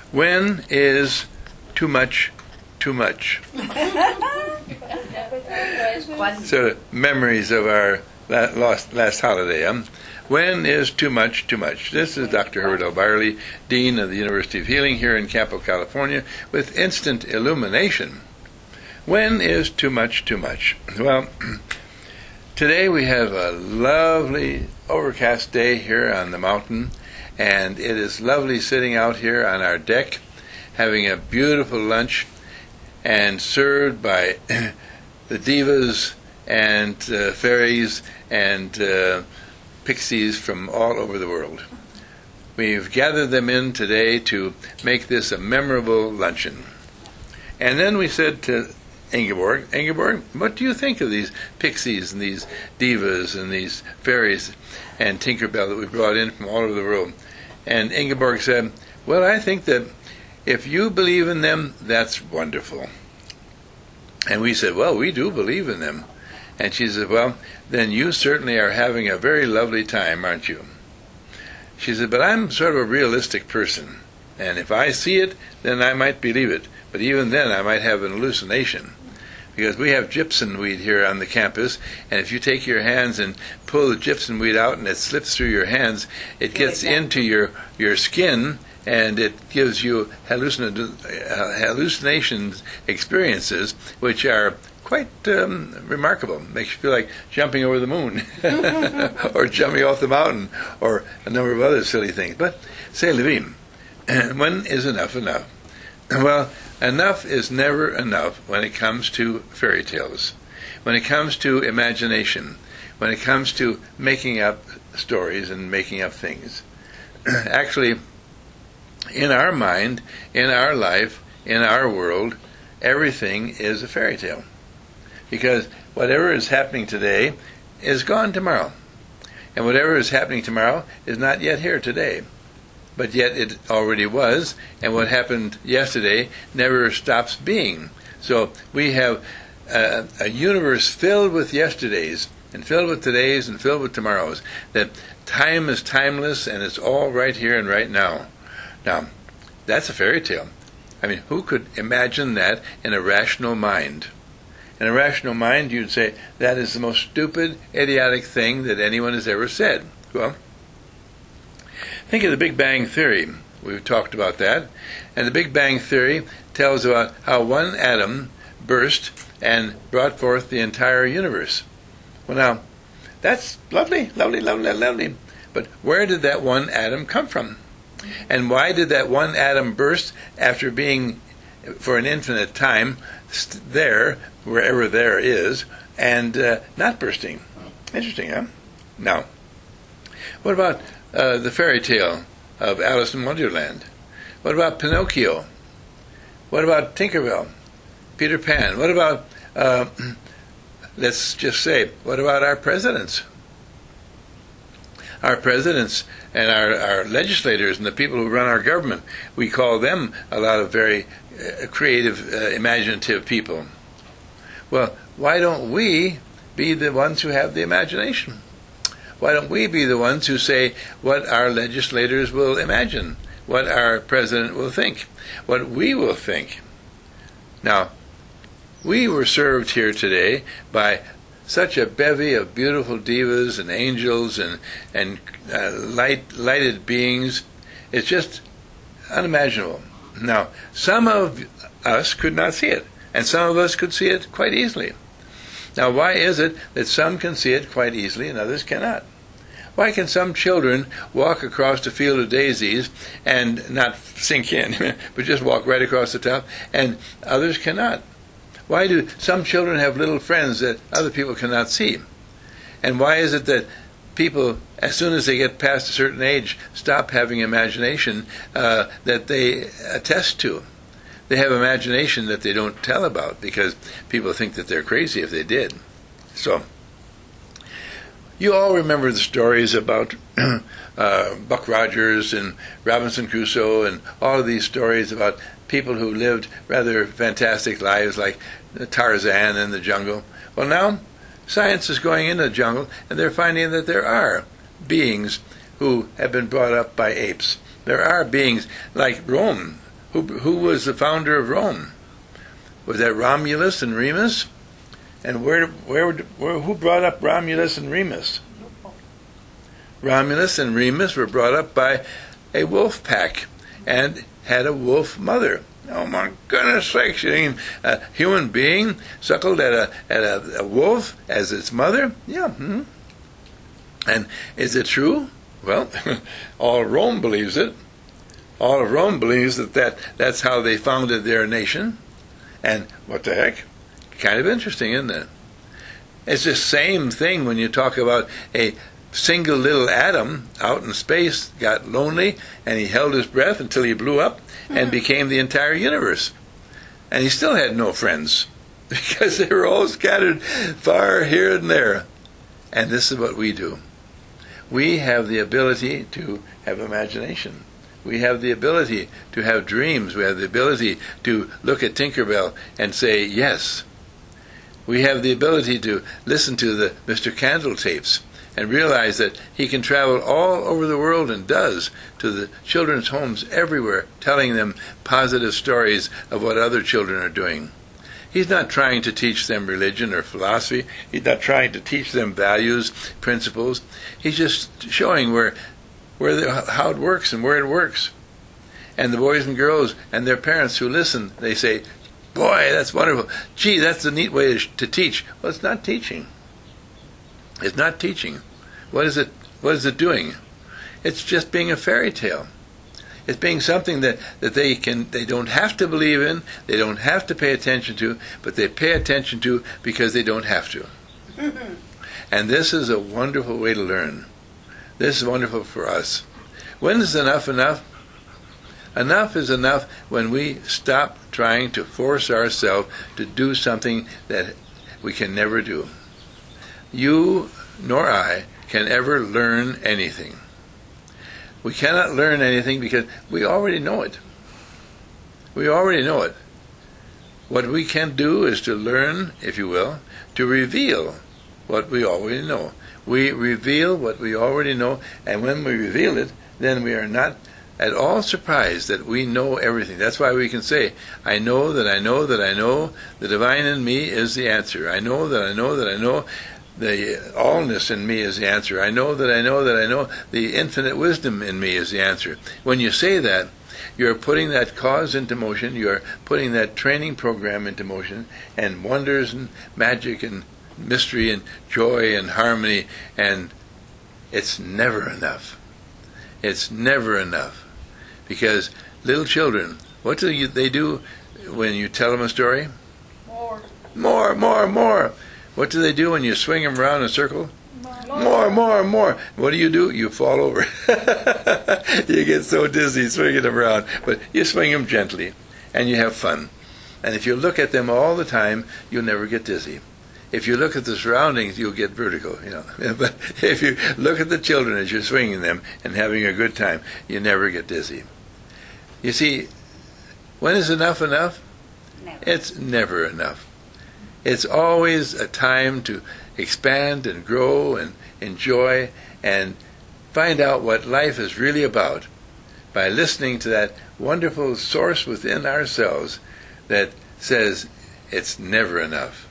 When is too much too much? So memories of our last holiday. When is too much too much? This is Dr. Herbert L. Byerly, Dean of the University of Healing here in Campo, California, with instant illumination. When is too much too much? Well, today we have a lovely overcast day here on the mountain, and it is lovely sitting out here on our deck, having a beautiful lunch, and served by the divas and fairies and pixies from all over the world. We've gathered them in today to make this a memorable luncheon. And then we said to Ingeborg, what do you think of these pixies and these divas and these fairies and Tinkerbell that we brought in from all over the world? And Ingeborg said, well, I think that if you believe in them, that's wonderful. And we said, well, we do believe in them. And she said, well, then you certainly are having a very lovely time, aren't you? She said, but I'm sort of a realistic person, and if I see it, then I might believe it. But even then, I might have an hallucination. Because we have gypsum weed here on the campus, and if you take your hands and pull the gypsum weed out and it slips through your hands, it gets into your skin, and it gives you hallucinations experiences, which are quite remarkable. Makes you feel like jumping over the moon, or jumping off the mountain, or a number of other silly things. But, say, Levim, when is enough enough? Well, enough is never enough when it comes to fairy tales, when it comes to imagination, when it comes to making up stories and making up things. Actually, in our mind, in our life, in our world, everything is a fairy tale. Because whatever is happening today is gone tomorrow. And whatever is happening tomorrow is not yet here today. But yet it already was, and what happened yesterday never stops being. So we have a universe filled with yesterdays, and filled with todays, and filled with tomorrows. That time is timeless, and it's all right here and right now. Now, that's a fairy tale. I mean, who could imagine that in a rational mind? In a rational mind, you'd say, that is the most stupid, idiotic thing that anyone has ever said. Well, think of the Big Bang Theory. We've talked about that. And the Big Bang Theory tells about how one atom burst and brought forth the entire universe. Well, now, that's lovely, lovely, lovely, lovely. But where did that one atom come from? And why did that one atom burst after being, for an infinite time, there, wherever there is, and not bursting? Interesting, huh? Now, what about the fairy tale of Alice in Wonderland? What about Pinocchio? What about Tinkerbell? Peter Pan? What about, let's just say, what about our presidents? Our presidents and our legislators and the people who run our government, we call them a lot of very creative, imaginative people. Well, why don't we be the ones who have the imagination? Why don't we be the ones who say what our legislators will imagine, what our president will think, what we will think? Now, we were served here today by such a bevy of beautiful divas and angels and lighted beings. It's just unimaginable. Now, some of us could not see it, and some of us could see it quite easily. Now, why is it that some can see it quite easily and others cannot? Why can some children walk across a field of daisies and not sink in, but just walk right across the top, and others cannot? Why do some children have little friends that other people cannot see? And why is it that people, as soon as they get past a certain age, stop having imagination that they attest to? They have imagination that they don't tell about because people think that they're crazy if they did. So, you all remember the stories about Buck Rogers and Robinson Crusoe and all of these stories about people who lived rather fantastic lives like Tarzan in the jungle. Well, now science is going into the jungle, and they're finding that there are beings who have been brought up by apes. There are beings like Rome, Who was the founder of Rome? Was that Romulus and Remus? And who brought up Romulus and Remus? Romulus and Remus were brought up by a wolf pack and had a wolf mother. Oh my goodness sakes! I mean, a human being suckled at a wolf as its mother? Yeah. And is it true? Well, all of Rome believes it. All of Rome believes that's how they founded their nation. And what the heck? Kind of interesting, isn't it? It's the same thing when you talk about a single little atom out in space got lonely and he held his breath until he blew up and became the entire universe. And he still had no friends because they were all scattered far here and there. And this is what we do. We have the ability to have imagination. We have the ability to have dreams. We have the ability to look at Tinkerbell and say yes. We have the ability to listen to the Mr. Candle tapes and realize that he can travel all over the world and does to the children's homes everywhere, telling them positive stories of what other children are doing. He's not trying to teach them religion or philosophy. He's not trying to teach them values, principles. He's just showing how it works and where it works. And the boys and girls and their parents who listen, they say, "Boy, that's wonderful. Gee, that's a neat way to teach." Well, it's not teaching. It's not teaching. What is it doing? It's just being a fairy tale. It's being something that they don't have to believe in, they don't have to pay attention to, but they pay attention to because they don't have to. And this is a wonderful way to learn. This is wonderful for us. When is enough enough? Enough is enough when we stop trying to force ourselves to do something that we can never do. You nor I can ever learn anything. We cannot learn anything because we already know it. We already know it. What we can do is to learn, if you will, to reveal what we already know. We reveal what we already know, and when we reveal it, then we are not at all surprised that we know everything. That's why we can say, I know that I know that I know, the divine in me is the answer. I know that I know that I know, the allness in me is the answer. I know that I know that I know, the infinite wisdom in me is the answer. When you say that, you're putting that cause into motion, you're putting that training program into motion, and wonders and magic and mystery and joy and harmony, and it's never enough. It's never enough. Because little children, what do they do when you tell them a story? More. More, more, more. What do they do when you swing them around in a circle? More, more, more. What do? You fall over. You get so dizzy swinging them around. But you swing them gently, and you have fun. And if you look at them all the time, you'll never get dizzy. If you look at the surroundings, you'll get vertigo, But if you look at the children as you're swinging them and having a good time, you never get dizzy. You see, when is enough enough? Never. It's never enough. It's always a time to expand and grow and enjoy and find out what life is really about by listening to that wonderful source within ourselves that says it's never enough.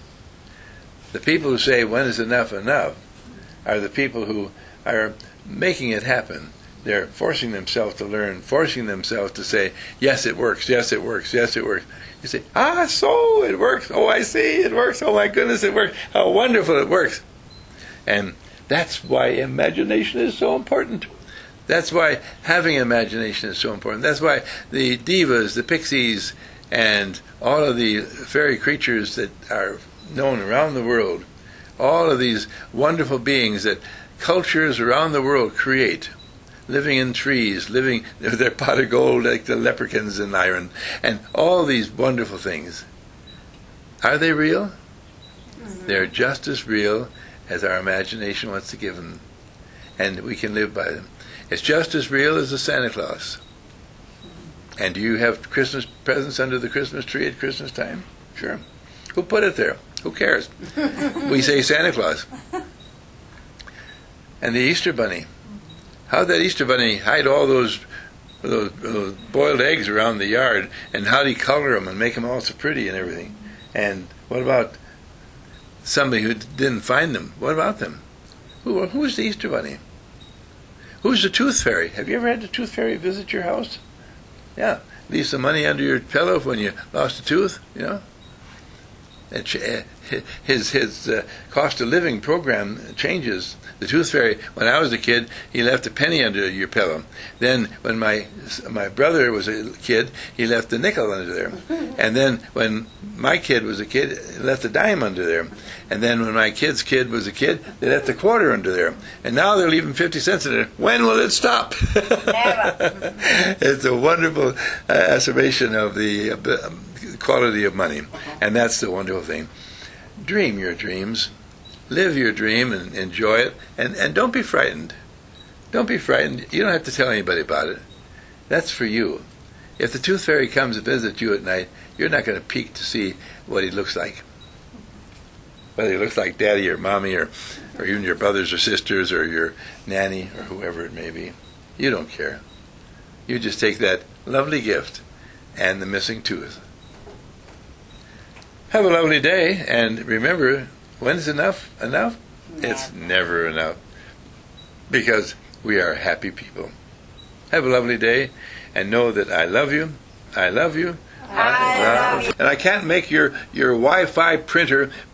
The people who say, when is enough enough, are the people who are making it happen. They're forcing themselves to learn, forcing themselves to say, yes, it works, yes, it works, yes, it works. You say, so it works. Oh, I see, it works. Oh, my goodness, it works. How wonderful it works. And that's why imagination is so important. That's why having imagination is so important. That's why the divas, the pixies, and all of the fairy creatures that are known around the world, all of these wonderful beings that cultures around the world create, living in trees, living with their pot of gold like the leprechauns in Ireland, and all these wonderful things. Are they real? Mm-hmm. They're just as real as our imagination wants to give them, and we can live by them. It's just as real as the Santa Claus. And do you have Christmas presents under the Christmas tree at Christmas time? Sure. Who put it there? Who cares? We say Santa Claus. And the Easter Bunny. How did that Easter Bunny hide all those those boiled eggs around the yard, and how do you color them and make them all so pretty and everything? And what about somebody who didn't find them? What about them? Who's the Easter Bunny? Who's the Tooth Fairy? Have you ever had the Tooth Fairy visit your house? Yeah, leave some money under your pillow when you lost a tooth, you know. His cost of living program changes. The Tooth Fairy, when I was a kid, he left a penny under your pillow. Then when my brother was a kid, he left a nickel under there. And then when my kid was a kid, he left a dime under there. And then when my kid's kid was a kid, they left a quarter under there. And now they're leaving 50 cents in there. When will it stop? Never. It's a wonderful assertion of the quality of money. And that's the wonderful thing. Dream your dreams. Live your dream and enjoy it. And don't be frightened. Don't be frightened. You don't have to tell anybody about it. That's for you. If the Tooth Fairy comes to visit you at night, you're not going to peek to see what he looks like. Whether he looks like Daddy or Mommy or even your brothers or sisters or your nanny or whoever it may be. You don't care. You just take that lovely gift and the missing tooth. Have a lovely day, and remember, when's enough? Enough? Never. It's never enough. Because we are happy people. Have a lovely day, and know that I love you. I love you. I love you. And I can't make your Wi-Fi printer